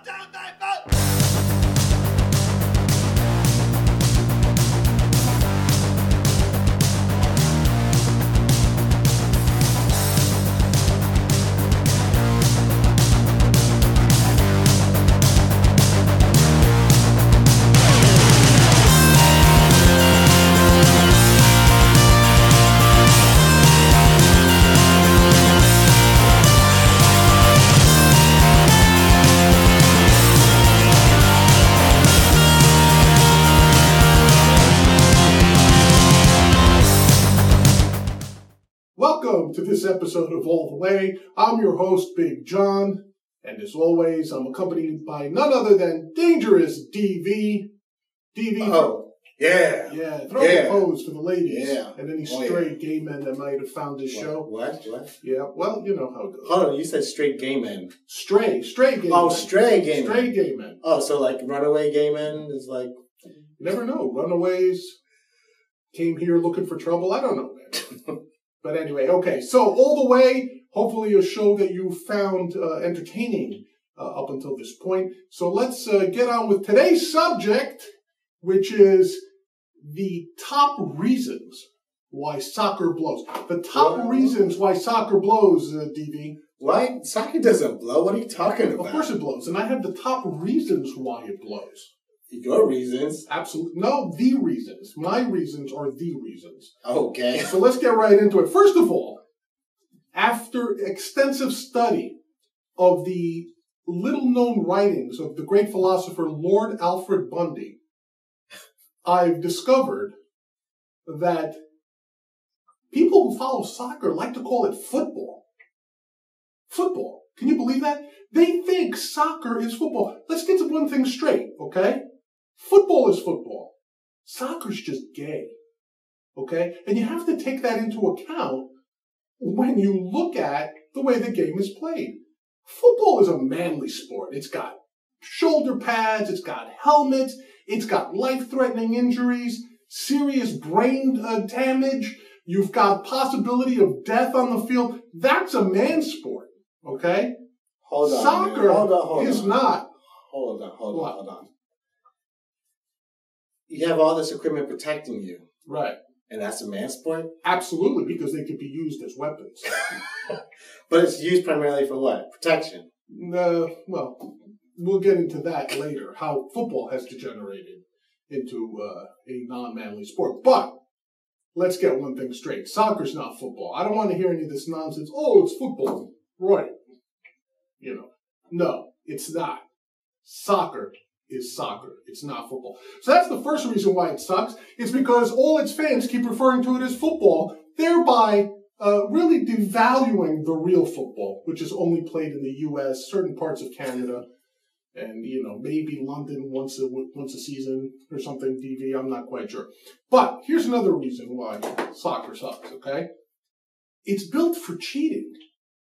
down, 3, 4. Welcome to this episode of All the Way. I'm your host, Big John, and as always, I'm accompanied by none other than Dangerous DV. DV. Oh, yeah. Yeah, throw the pose for the ladies. Yeah. And any stray gay men that might have found this show. What? Yeah, well, you know how it goes. Hold on, you said straight gay men. Stray gay men. Oh, stray gay men. Stray gay men. Oh, so like runaway gay men is like... You never know. Runaways came here looking for trouble. I don't know, man. But anyway, okay, so All the Way, hopefully a show that you found entertaining up until this point. So let's get on with today's subject, which is the top reasons why soccer blows. The top reasons why soccer blows, DV. Why? Soccer doesn't blow. What are you talking about? Of course it blows, and I have the top reasons why it blows. Your reasons? Absolutely. No, the reasons. My reasons are the reasons. Okay. So let's get right into it. First of all, after extensive study of the little-known writings of the great philosopher Lord Alfred Bundy, I've discovered that people who follow soccer like to call it football. Football. Can you believe that? They think soccer is football. Let's get to one thing straight, okay? Football is football. Soccer's just gay, okay? And you have to take that into account when you look at the way the game is played. Football is a manly sport. It's got shoulder pads, it's got helmets, it's got life-threatening injuries, serious brain damage. You've got possibility of death on the field. That's a man's sport, okay? Hold on. Soccer Hold is on. not. Hold on. You have all this equipment protecting you. Right. And that's a man's sport? Absolutely, because they could be used as weapons. But it's used primarily for what? Protection. Well, we'll get into that later, how football has degenerated into a non-manly sport. But let's get one thing straight. Soccer's not football. I don't want to hear any of this nonsense. Oh, it's football. Right. You know. No, it's not. Soccer is soccer. It's not football. So that's the first reason why it sucks. It's because all its fans keep referring to it as football, thereby really devaluing the real football, which is only played in the U.S., certain parts of Canada, and, you know, maybe London once a season or something, DV, I'm not quite sure. But here's another reason why soccer sucks, okay? It's built for cheating.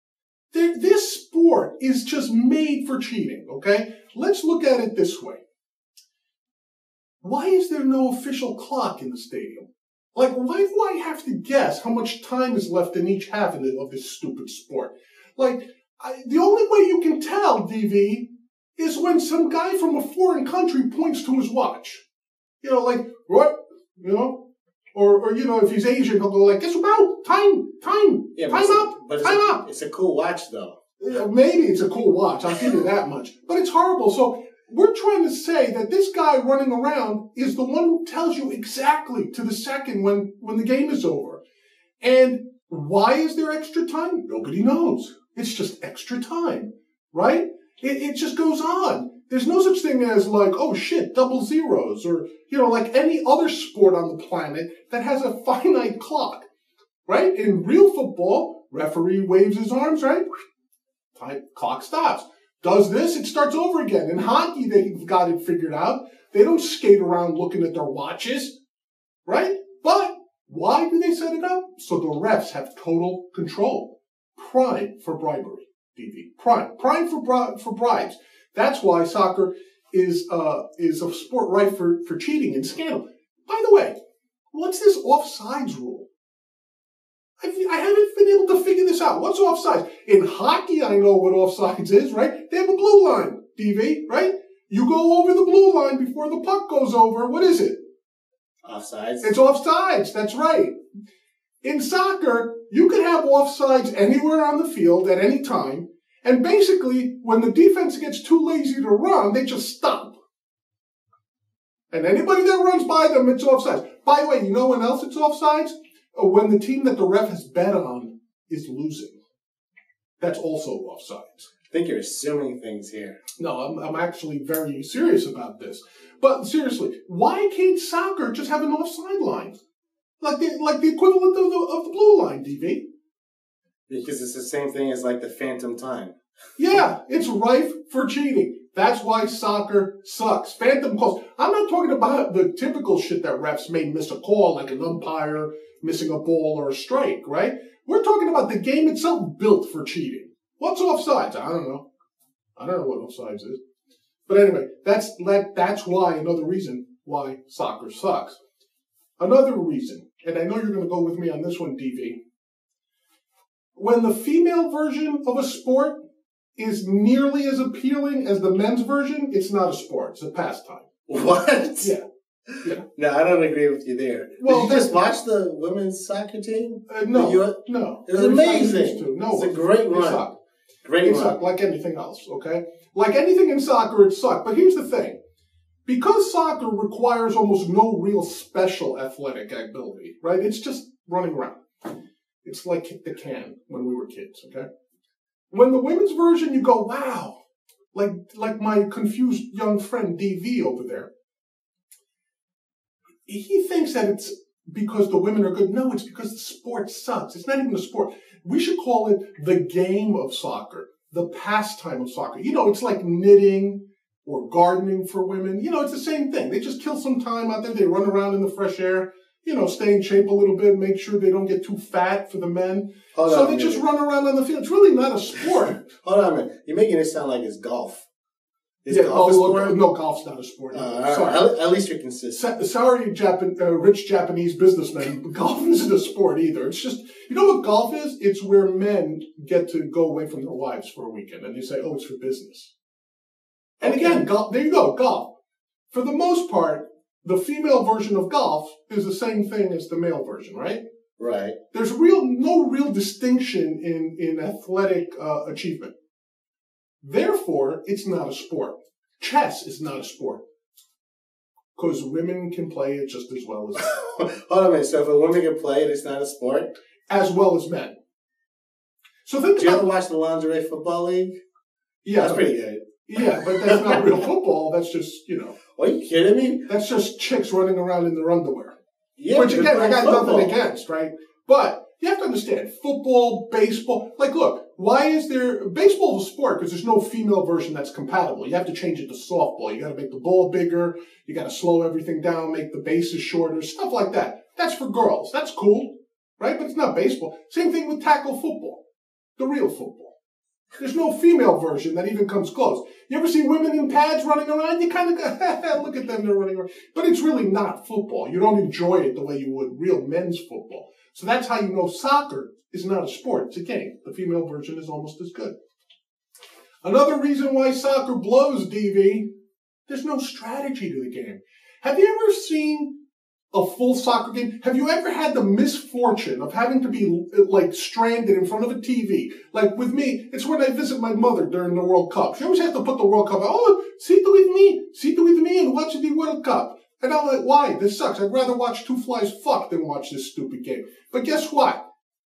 This sport is just made for cheating, okay? Let's look at it this way. Why is there no official clock in the stadium? Like, why do I have to guess how much time is left in each half of this stupid sport? Like, the only way you can tell, DV, is when some guy from a foreign country points to his watch. You know, like, what? You know? Or you know, if he's Asian, he'll go like, guess about time, Yeah, time up. It's a cool watch, though. Maybe it's a cool watch, I'll give you that much. But it's horrible. So we're trying to say that this guy running around is the one who tells you exactly to the second when the game is over. And why is there extra time? Nobody knows. It's just extra time, right? It just goes on. There's no such thing as like, oh shit, double zeros, or, you know, like any other sport on the planet that has a finite clock, right? In real football, referee waves his arms, right? Clock stops. Does this, it starts over again. In hockey, they've got it figured out. They don't skate around looking at their watches, right? But why do they set it up? So the refs have total control. Prime for bribery, DV. Prime for bribes. That's why soccer is a sport rife for cheating and scandal. By the way, what's this offsides rule? I haven't been able to figure this out. What's offsides? In hockey, I know what offsides is, right? They have a blue line. DV, right? You go over the blue line before the puck goes over. What is it? Offsides. It's offsides. That's right. In soccer, you can have offsides anywhere on the field at any time. And basically, when the defense gets too lazy to run, they just stop. And anybody that runs by them, it's offsides. By the way, you know when else it's offsides? When the team that the ref has bet on is losing. That's also offsides. I think you're assuming things here. No, I'm actually very serious about this. But seriously, why can't soccer just have an offside line? Like the equivalent of the blue line, DV? Because it's the same thing as like the phantom time. Yeah, it's rife for cheating. That's why soccer sucks. Phantom calls. I'm not talking about the typical shit that refs may miss a call, like an umpire missing a ball or a strike, right? We're talking about the game itself built for cheating. What's offsides? I don't know. I don't know what offsides is. But anyway, that's why, another reason why soccer sucks. Another reason, and I know you're going to go with me on this one, DV. When the female version of a sport is nearly as appealing as the men's version, it's not a sport. It's a pastime. What? Yeah. No, I don't agree with you there. Well, did you just watch the women's soccer team? No. No. It was amazing. No, it's a great run. Sucked. Great it run. Sucked, like anything else, okay? Like anything in soccer, it sucked. But here's the thing. Because soccer requires almost no real special athletic ability, right? It's just running around. It's like kick the can when we were kids, okay? When the women's version, you go, wow, like my confused young friend DV over there. He thinks that it's because the women are good. No, it's because the sport sucks. It's not even a sport. We should call it the game of soccer, the pastime of soccer. You know, it's like knitting or gardening for women. You know, it's the same thing. They just kill some time out there. They run around in the fresh air, you know, stay in shape a little bit, make sure they don't get too fat for the men. So they just run around on the field. It's really not a sport. Hold on a minute. You're making it sound like it's golf. No, golf's not a sport. Sorry. At least you're consistent. Sorry, rich Japanese businessmen. Golf isn't a sport either. It's just, you know what golf is? It's where men get to go away from their wives for a weekend, and they say, oh, it's for business. And again, golf, there you go, golf. For the most part, the female version of golf is the same thing as the male version, right? Right. There's no real distinction in athletic achievement. Therefore, it's not a sport. Chess is not a sport. Because women can play it just as well as men. Hold on a minute. So if a woman can play it, it's not a sport? As well as men. So think about... Do you ever watch the Lingerie Football League? Yeah. That's pretty good. Yeah, but that's not real football. That's just, you know. Are you kidding me? That's just chicks running around in their underwear. Yeah, which, again, I got football. nothing against, right? But you have to understand, football, baseball, like, look, why is there, baseball is a sport because there's no female version that's compatible. You have to change it to softball. You got to make the ball bigger. You got to slow everything down, make the bases shorter, stuff like that. That's for girls. That's cool, right? But it's not baseball. Same thing with tackle football, the real football. There's no female version that even comes close. You ever see women in pads running around? You kind of go, look at them, they're running around. But it's really not football. You don't enjoy it the way you would real men's football. So that's how you know soccer is not a sport. It's a game. The female version is almost as good. Another reason why soccer blows, DV, there's no strategy to the game. Have you ever seen a full soccer game? Have you ever had the misfortune of having to be like stranded in front of a TV? Like with me, it's when I visit my mother during the World Cup. She always has to put the World Cup on. Oh, sit with me and watch the World Cup. And I'm like, why? This sucks. I'd rather watch two flies fuck than watch this stupid game. But guess what?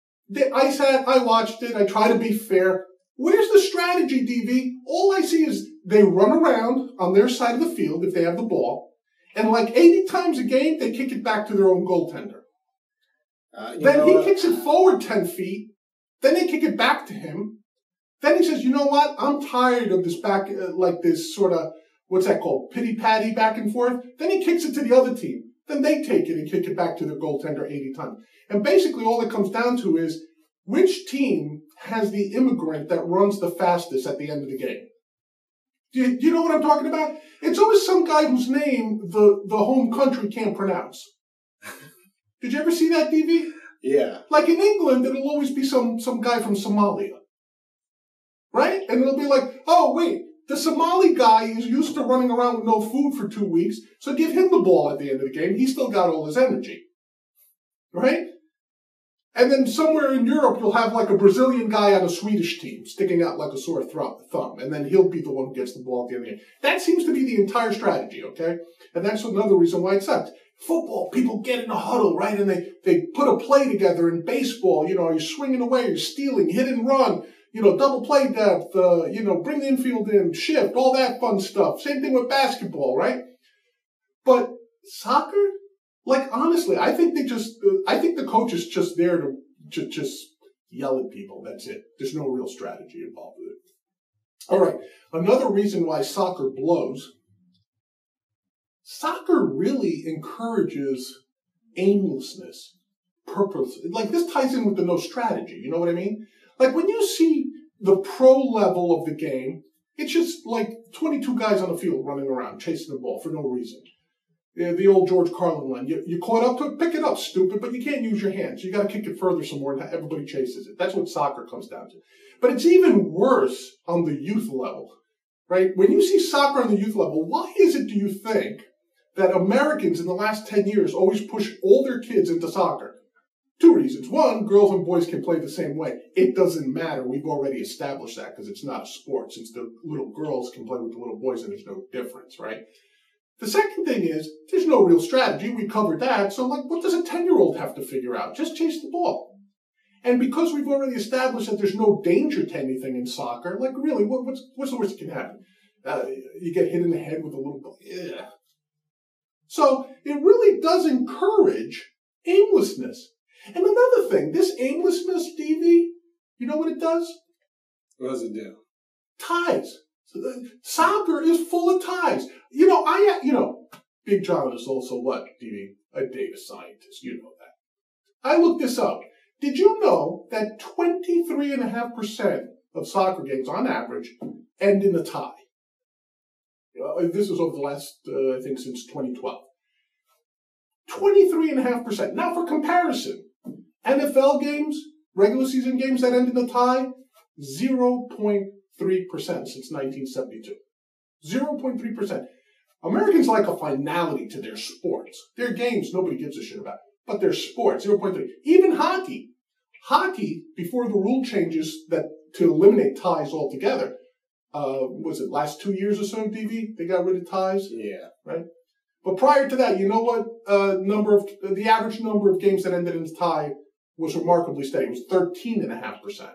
I watched it. I try to be fair. Where's the strategy, DV? All I see is they run around on their side of the field if they have the ball. And like 80 times a game, they kick it back to their own goaltender. Then he kicks it forward 10 feet. Then they kick it back to him. Then he says, you know what? I'm tired of this back, like this sort of, what's that called? Pity-patty back and forth. Then he kicks it to the other team. Then they take it and kick it back to their goaltender 80 times. And basically all it comes down to is which team has the immigrant that runs the fastest at the end of the game. Do you know what I'm talking about? It's always some guy whose name the home country can't pronounce. Did you ever see that, DV? Yeah. Like in England, it'll always be some guy from Somalia. Right? And it'll be like, oh, wait, The Somali guy is used to running around with no food for 2 weeks, so give him the ball at the end of the game. He's still got all his energy. Right? And then somewhere in Europe, you'll have like a Brazilian guy on a Swedish team sticking out like a sore thumb, and then he'll be the one who gets the ball at the end of the game. That seems to be the entire strategy, okay? And that's another reason why it sucks. Football, people get in a huddle, right? And they put a play together. In baseball, you're swinging away, you're stealing, hit and run, double play depth, bring the infield in, shift, all that fun stuff. Same thing with basketball, right? But soccer? Like, honestly, I think the coach is just there to just yell at people. That's it. There's no real strategy involved with it. All right. Another reason why soccer blows. Soccer really encourages aimlessness, purpose. Like, this ties in with the no strategy. You know what I mean? Like, when you see the pro level of the game, it's just like 22 guys on the field running around, chasing the ball for no reason. The old George Carlin line. You caught up to it, pick it up, stupid, but you can't use your hands. You got to kick it further some more, and everybody chases it. That's what soccer comes down to. But it's even worse on the youth level, right? When you see soccer on the youth level, why is it, do you think, that Americans in the last 10 years always push all their kids into soccer? 2 reasons. One, girls and boys can play the same way. It doesn't matter. We've already established that because it's not a sport, since the little girls can play with the little boys and there's no difference, right? The second thing is, there's no real strategy. We covered that. So, like, what does a 10-year-old have to figure out? Just chase the ball. And because we've already established that there's no danger to anything in soccer, like, really, what's the worst that can happen? You get hit in the head with a little ball. Yeah. So, it really does encourage aimlessness. And another thing, this aimlessness, DV, you know what it does? What does it do? Ties. Soccer is full of ties. Big John is also what, DV? A data scientist. You know that. I looked this up. Did you know that 23.5% of soccer games, on average, end in a tie? This is over the last, I think, since 2012. 23.5%. Now, for comparison, NFL games, regular season games that end in a tie, 0.3% since 1972. 0.3%. Americans like a finality to their sports. Their games, nobody gives a shit about. But their sports, 0.3. Even hockey. Hockey, before the rule changes to eliminate ties altogether, was it last 2 years or so, DV? They got rid of ties? Yeah. Right? But prior to that, you know what? The average number of games that ended in a tie was remarkably steady. It was 13.5%.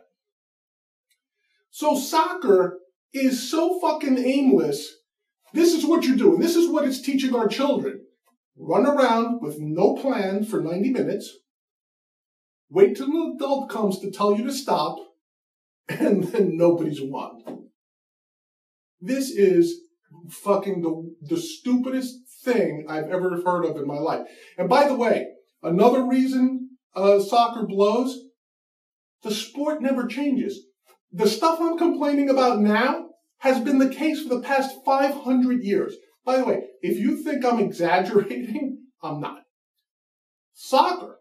So soccer is so fucking aimless. This is what you're doing. This is what it's teaching our children. Run around with no plan for 90 minutes. Wait till an adult comes to tell you to stop. And then nobody's won. This is fucking the stupidest thing I've ever heard of in my life. And by the way, another reason soccer blows, the sport never changes. The stuff I'm complaining about now has been the case for the past 500 years. By the way, if you think I'm exaggerating, I'm not. Soccer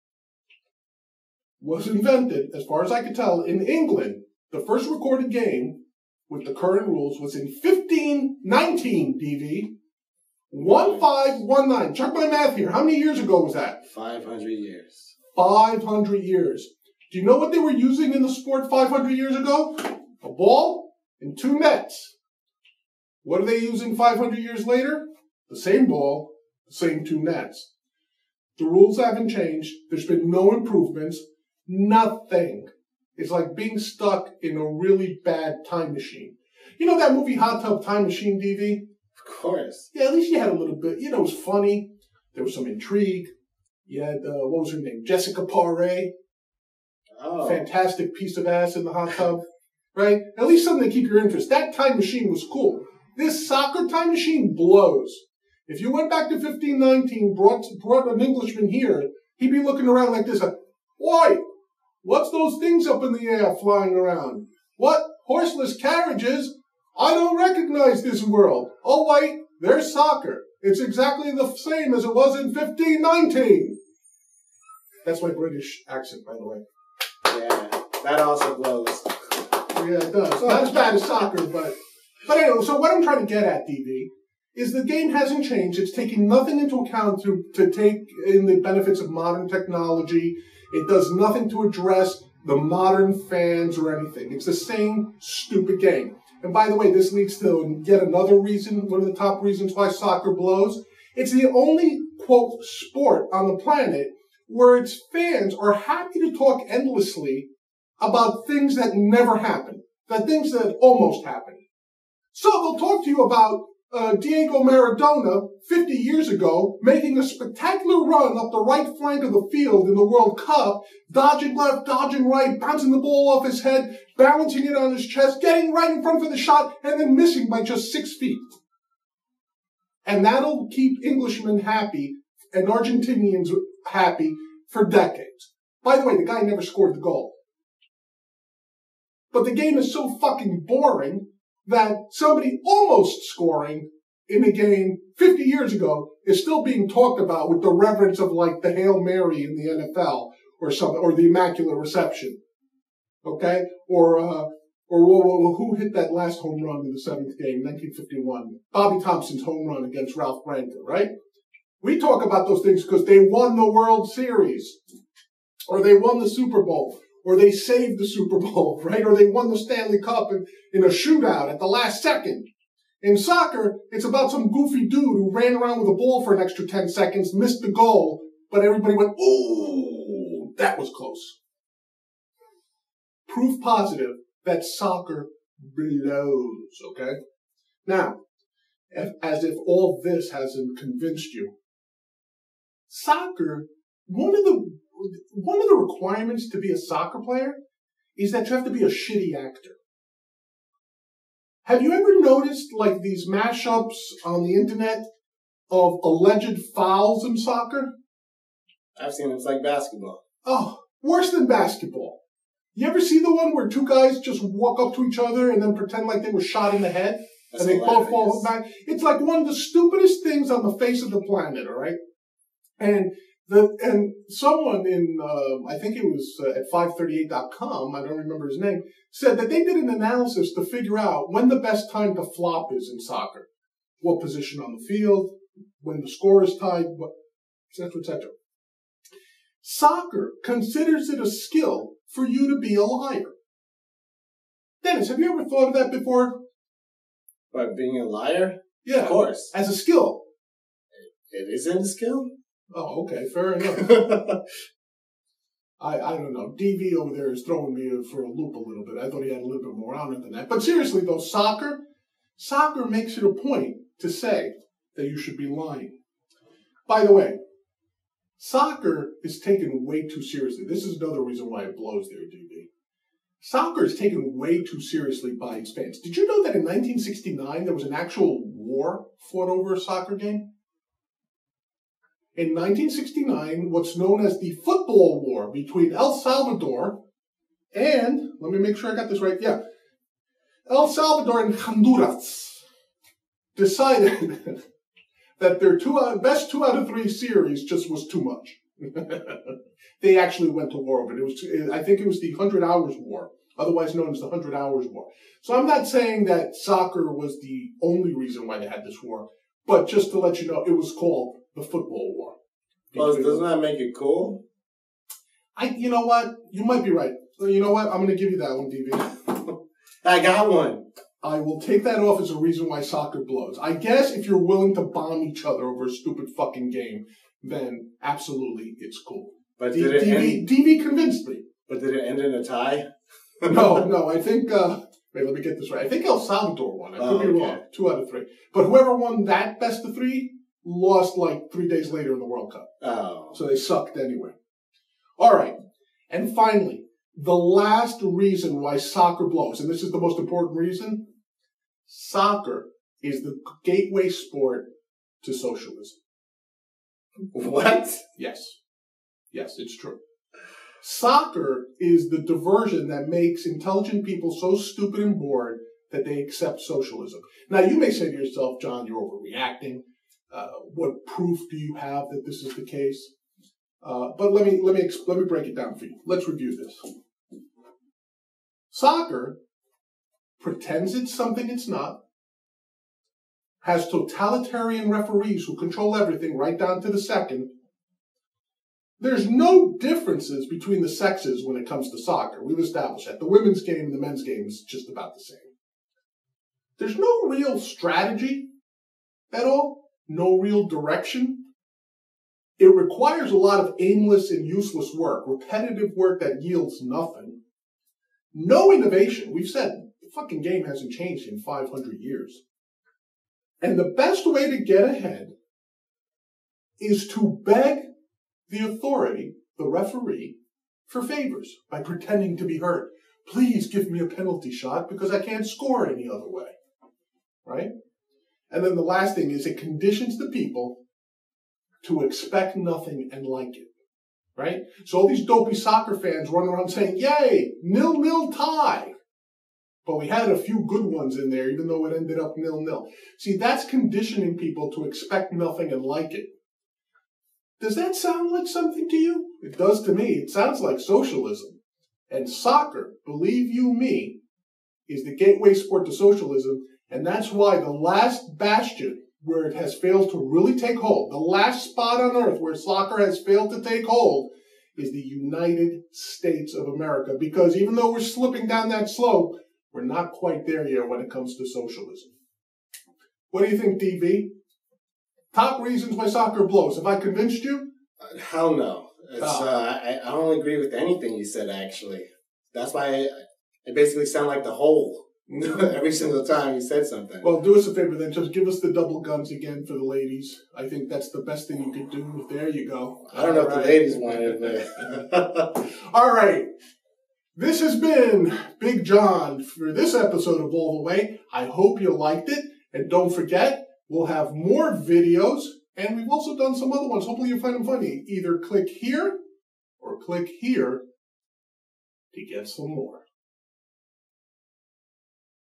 was invented, as far as I can tell, in England. The first recorded game with the current rules was in 1519, DV. 1519. Check my math here. How many years ago was that? 500 years. 500 years. Do you know what they were using in the sport 500 years ago? A ball and 2 nets. What are they using 500 years later? The same ball, the same 2 nets. The rules haven't changed. There's been no improvements. Nothing. It's like being stuck in a really bad time machine. You know that movie Hot Tub Time Machine, DV? Of course. Yeah, at least you had a little bit. It was funny. There was some intrigue. You had, what was her name? Jessica Paré. Oh. Fantastic piece of ass in the hot tub. Right? At least something to keep your interest. That time machine was cool. This soccer time machine blows. If you went back to 1519, brought an Englishman here, he'd be looking around like this. Oi! What's those things up in the air flying around? What? Horseless carriages? I don't recognize this world. Oh, wait, there's soccer. It's exactly the same as it was in 1519. That's my British accent, by the way. Yeah, that also blows. Yeah, it does. Not as bad as soccer, but But anyway, so what I'm trying to get at, DV, is the game hasn't changed. It's taking nothing into account to take in the benefits of modern technology. It does nothing to address the modern fans or anything. It's the same stupid game. And by the way, this leads to yet another reason, one of the top reasons why soccer blows. It's the only, quote, sport on the planet where its fans are happy to talk endlessly about things that never happened, the things that almost happened. So they'll talk to you about Diego Maradona 50 years ago making a spectacular run up the right flank of the field in the World Cup, dodging left, dodging right, bouncing the ball off his head, balancing it on his chest, getting right in front for the shot, and then missing by just 6 feet. And that'll keep Englishmen happy and Argentinians happy for decades. By the way, the guy never scored the goal. But the game is so fucking boring that somebody almost scoring in a game 50 years ago is still being talked about with the reverence of like the Hail Mary in the NFL or something, or the Immaculate Reception. Okay? Or who hit that last home run in the 7th game, 1951? Bobby Thompson's home run against Ralph Branca, right? We talk about those things because they won the World Series, or they won the Super Bowl, or they saved the Super Bowl, right? Or they won the Stanley Cup in a shootout at the last second. In soccer, it's about some goofy dude who ran around with a ball for an extra 10 seconds, missed the goal, but everybody went, ooh, that was close. Proof positive that soccer blows, okay? Now, as if all this hasn't convinced you, soccer, one of the requirements to be a soccer player is that you have to be a shitty actor. Have you ever noticed like these mashups on the internet of alleged fouls in soccer? I've seen it. It's like basketball. Oh, worse than basketball. You ever see the one where two guys just walk up to each other and then pretend like they were shot in the head? That's and they hilarious. both fall back? It's like one of the stupidest things on the face of the planet, all right? And someone in, I think it was at 538.com, I don't remember his name, said that they did an analysis to figure out when the best time to flop is in soccer. What position on the field, when the score is tied, et cetera, et cetera. Soccer considers it a skill for you to be a liar. Dennis, have you ever thought of that before? What, being a liar? Yeah. Of course. As a skill. It isn't a skill? Oh, okay, fair enough. I don't know. DV over there is throwing me for a loop a little bit. I thought he had a little bit more on it than that. But seriously, though, soccer makes it a point to say that you should be lying. By the way, soccer is taken way too seriously. This is another reason why it blows there, DV. Soccer is taken way too seriously by its fans. Did you know that in 1969 there was an actual war fought over a soccer game? In 1969, what's known as the Football War between El Salvador and, let me make sure I got this right, yeah, El Salvador and Honduras decided that their best 2 out of 3 series just was too much. They actually went to war over it. I think it was the 100 Hours War, otherwise known as the 100 Hours War. So I'm not saying that soccer was the only reason why they had this war, but just to let you know, it was called the Football War. Well, doesn't that make it cool? You know what? You might be right. You know what? I'm going to give you that one, DV. I got one. I will take that off as a reason why soccer blows. I guess if you're willing to bomb each other over a stupid fucking game, then absolutely it's cool. But did it end? DV convinced me. But did it end in a tie? No. I think. Wait, let me get this right. I think El Salvador won. I could be wrong. 2 out of 3. But whoever won that best of 3 lost like 3 days later in the World Cup. Oh. So they sucked anyway. All right. And finally, the last reason why soccer blows, and this is the most important reason, soccer is the gateway sport to socialism. What? Yes. Yes, it's true. Soccer is the diversion that makes intelligent people so stupid and bored that they accept socialism. Now, you may say to yourself, John, you're overreacting. What proof do you have that this is the case? But let me break it down for you. Let's review this. Soccer pretends it's something it's not. has totalitarian referees who control everything right down to the second. There's no differences between the sexes when it comes to soccer. We've established that. The women's game and the men's game is just about the same. There's no real strategy at all, no real direction. It requires a lot of aimless and useless work, repetitive work that yields nothing. No innovation. We've said the fucking game hasn't changed in 500 years. And the best way to get ahead is to beg the authority, the referee, for favors by pretending to be hurt. Please give me a penalty shot because I can't score any other way. Right? And then the last thing is it conditions the people to expect nothing and like it. Right? So all these dopey soccer fans run around saying, yay, 0-0 tie. But we had a few good ones in there, even though it ended up 0-0. See, that's conditioning people to expect nothing and like it. Does that sound like something to you? It does to me. It sounds like socialism. And soccer, believe you me, is the gateway sport to socialism. And that's why the last bastion where it has failed to really take hold, the last spot on earth where soccer has failed to take hold, is the United States of America. Because even though we're slipping down that slope, we're not quite there yet when it comes to socialism. What do you think, DV? Top reasons why soccer blows. Have I convinced you? Hell no. I don't agree with anything you said, actually. That's why I basically sound like the whole every single time you said something. Well, do us a favor then. Just give us the double guns again for the ladies. I think that's the best thing you could do. There you go. I don't know if the ladies want it, but... All right. This has been Big John for this episode of All the Way. I hope you liked it. And don't forget, we'll have more videos. And we've also done some other ones. Hopefully you'll find them funny. Either click here or click here to get some more.